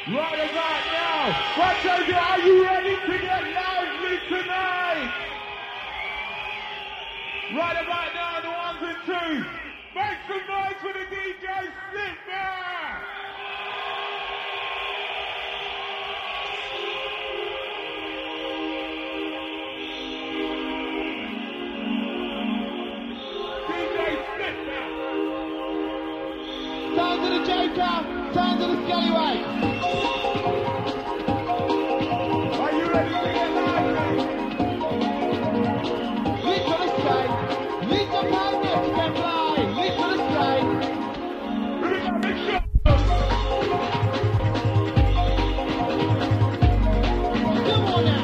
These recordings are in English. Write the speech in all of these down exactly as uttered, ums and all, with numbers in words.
Right about now, I tell you, are you ready to get lively tonight? Right about now, the ones and twos, make some noise for the D J Slipknot! D J Slipknot! Sounds of the Joker, sounds of the Scallywag! Are you ready to get lively? Leap to the sky, leap the magnet can fly, leap to the sky. Ready to make sure. Come on now.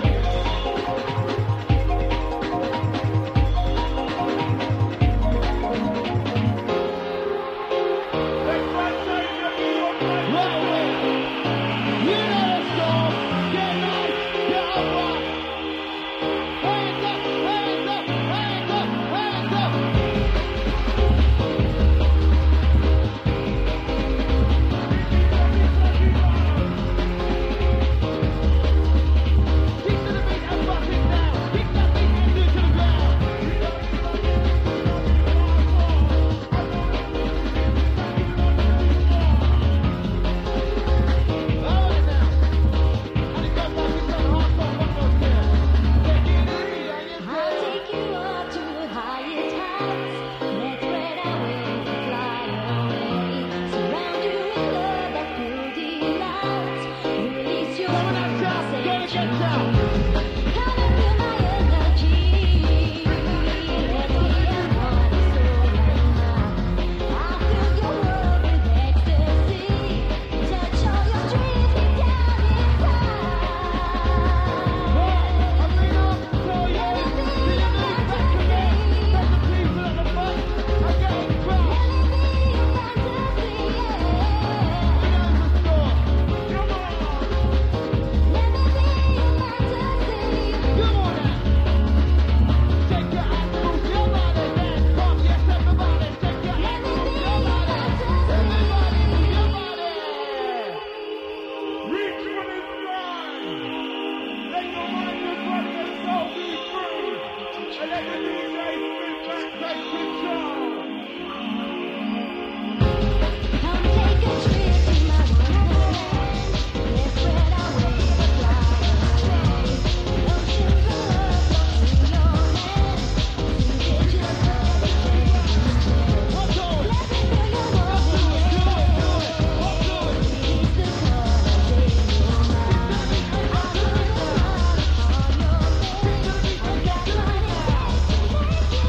Let's not say nothing more than that. You know the score. Get nice, get up. Hands up, hands up, hands up, hands up. Keep to the beat and rock it down. Keep that beat and do it to the ground. All right now. And it goes like this on the hard song, one more time. Take it easy on yourself. I'll take you up to the highest heights. Let's spread our wings and fly away. Surround you with love that pure delight. Release your Coming up top, gonna get down. Come and feel my energy. Let's be a one soul and mind. I'll fill your world with ecstasy. Touch all your dreams deep down inside. I mean, I'm so young. Do you need back to me? Let the people at the front. I get it crowd. Here's the score. Come on. Come on now. Shake your ass, move your body, dance, pump, yes, everybody. Shake your ass, move your body. Everybody, move your body. Reach for the sky. Let your mind and body and soul be free. And let the D J spin back, take control. Come take a trip in my wonderland. Let's spread our wings and fly away. Oceans of love float in your hand. Soothe your love and take What's on? Let me feel your warmth in your Do it, do soul. it. What's doing? Release the colors in your mind. I'll put the love on your face. I got money to make you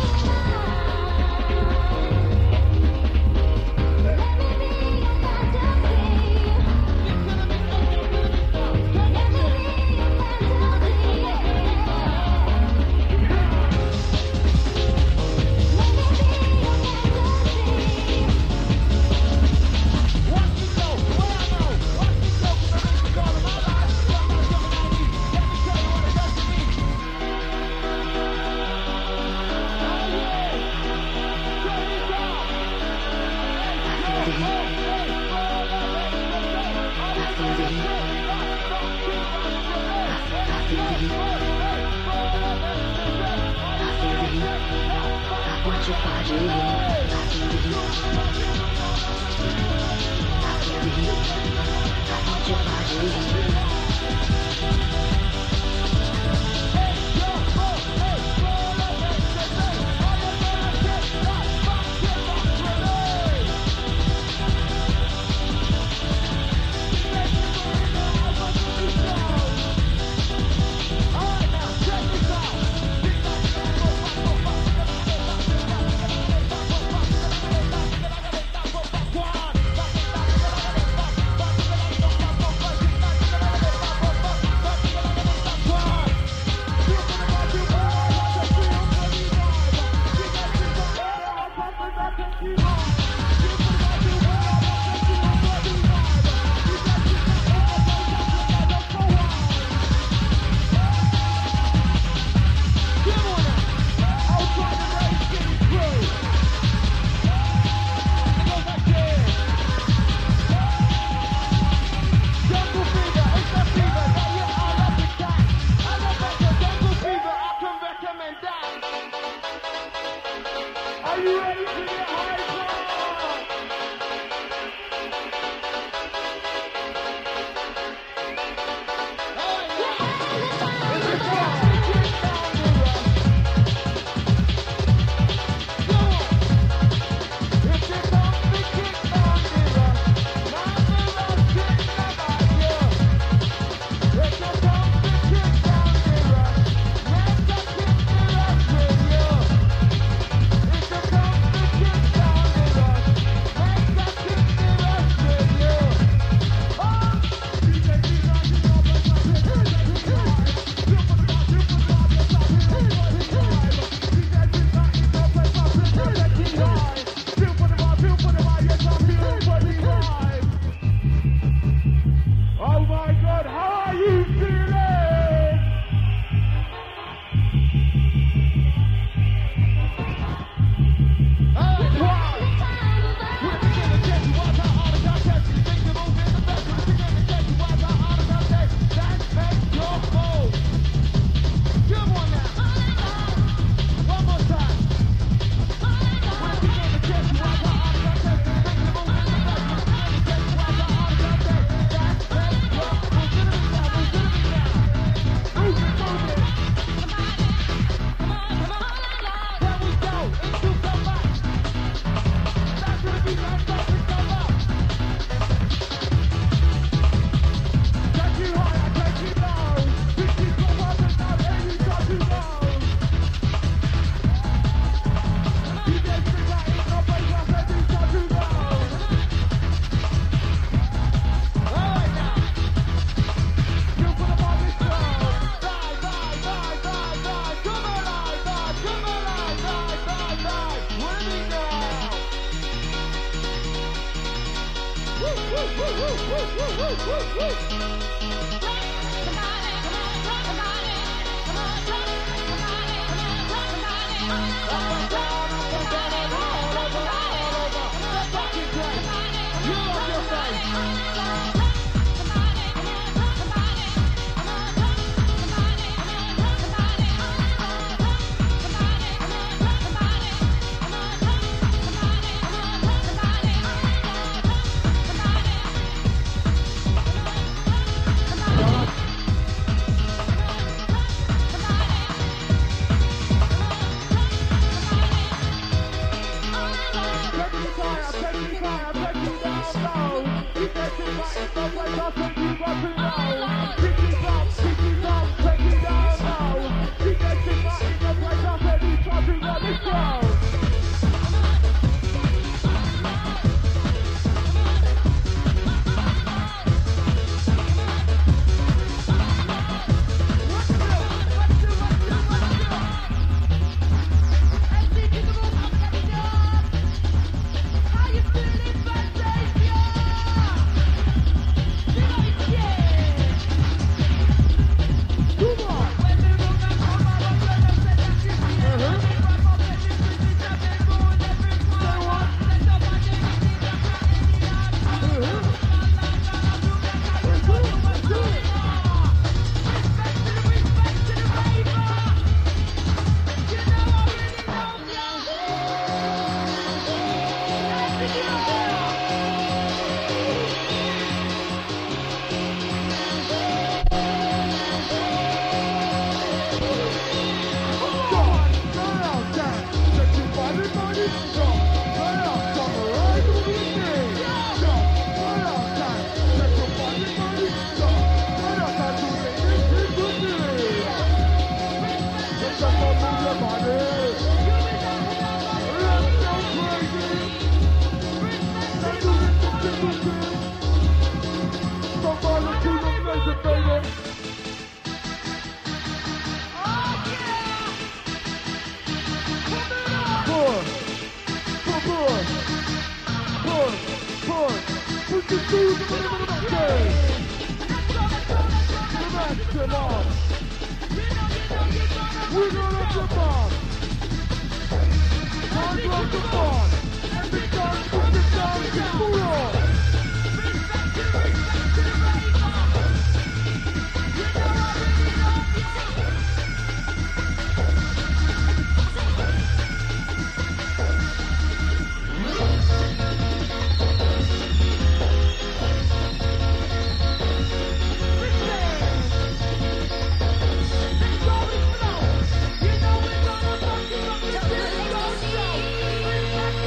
Don't let me see.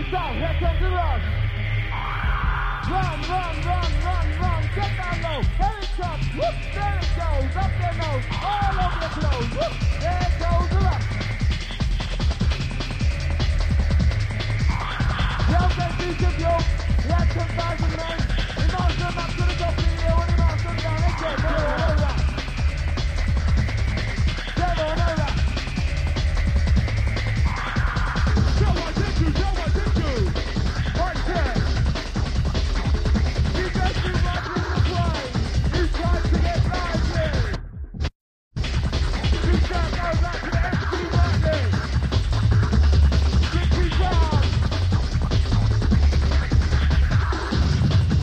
So, here comes the rush. Run, run, run, run, run. Get down low. Here it comes. Whoop, there it goes. Up their nose. All over the clothes. Whoop, there goes the rush. Yo, get these of you. Let's some thousand men. He moves them up to the top of the hill and he moves them down again. They're on a rush. They're on a rush. Show what they do, show what they do. Watch it. He just been watching the play. He's trying to get lively. He's trying to go back to the M C Martin. Ricky Brown.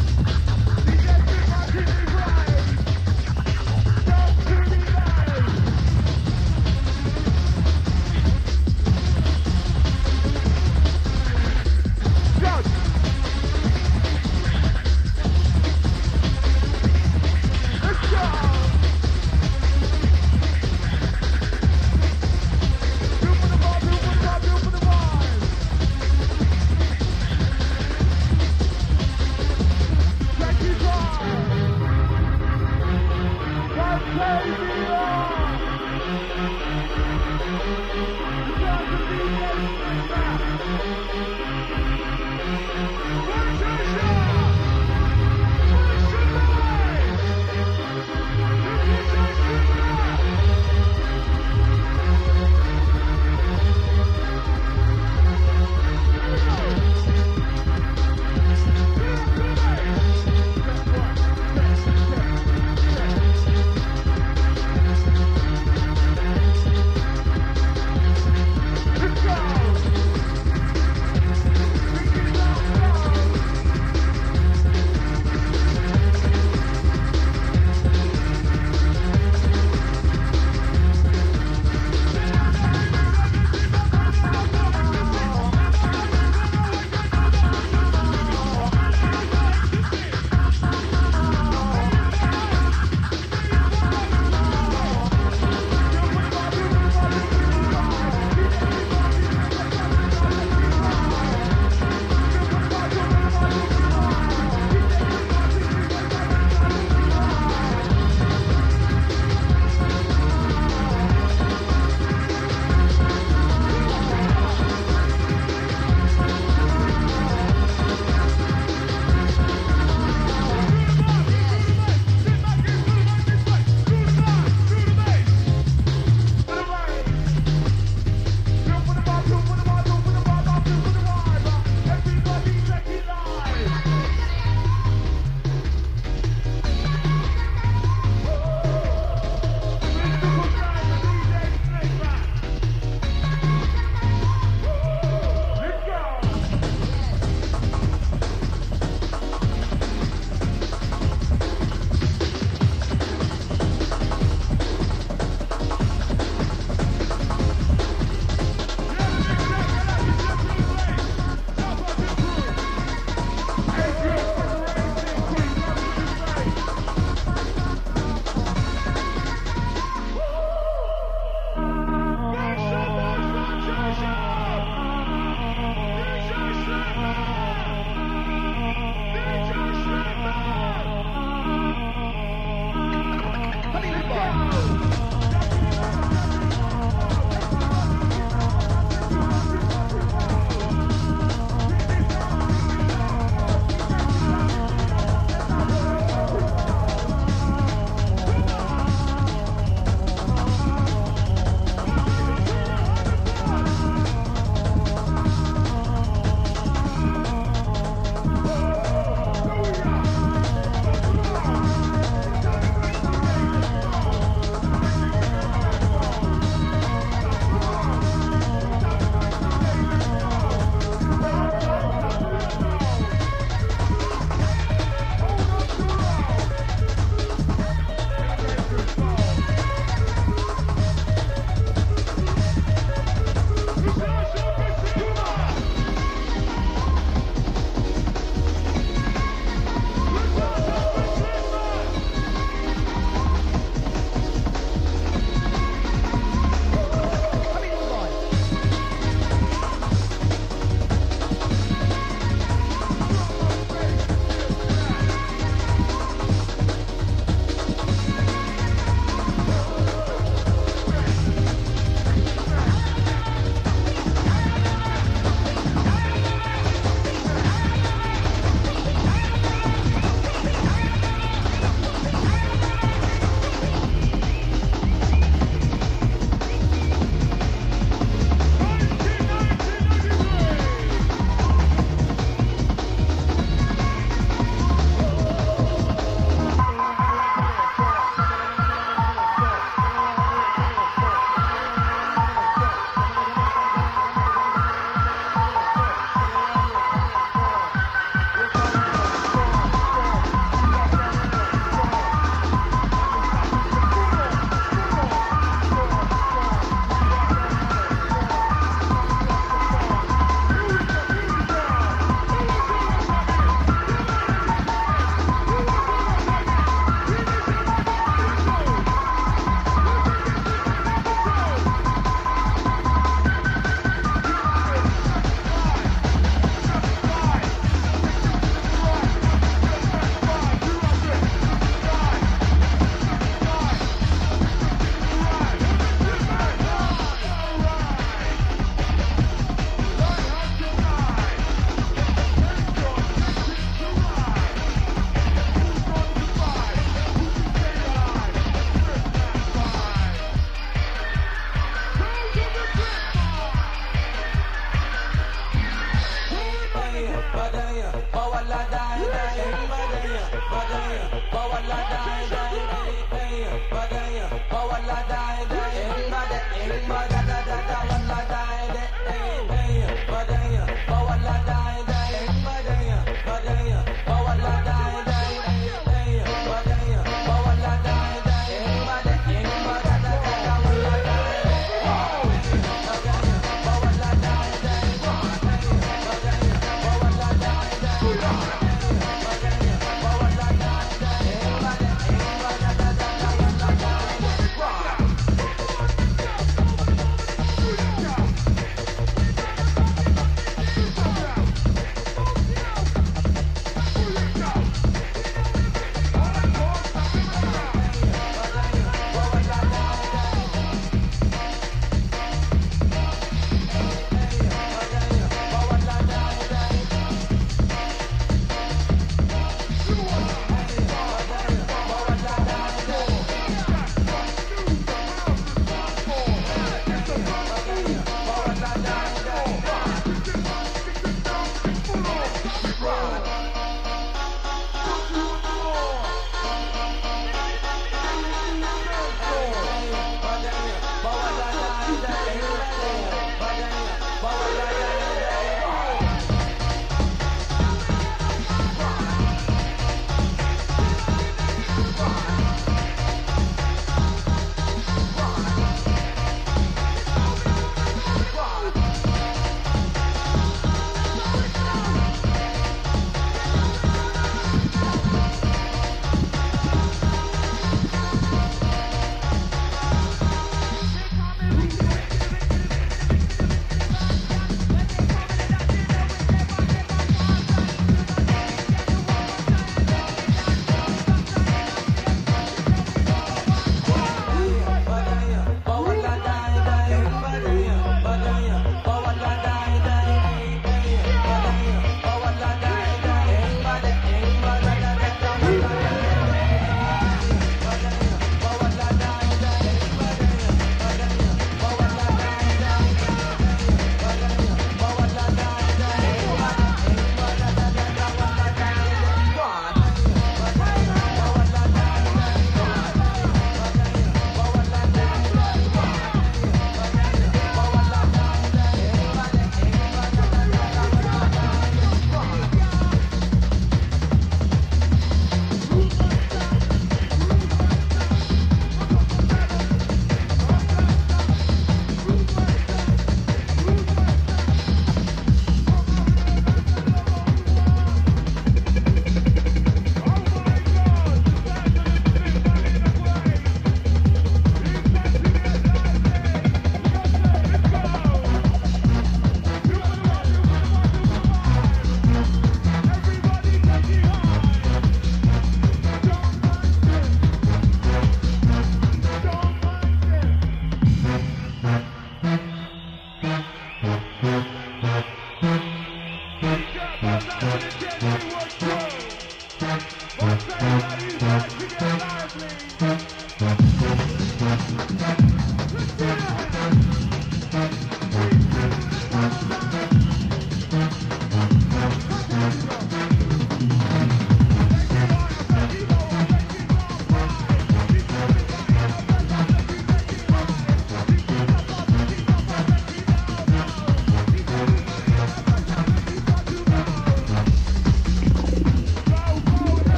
Let's get it.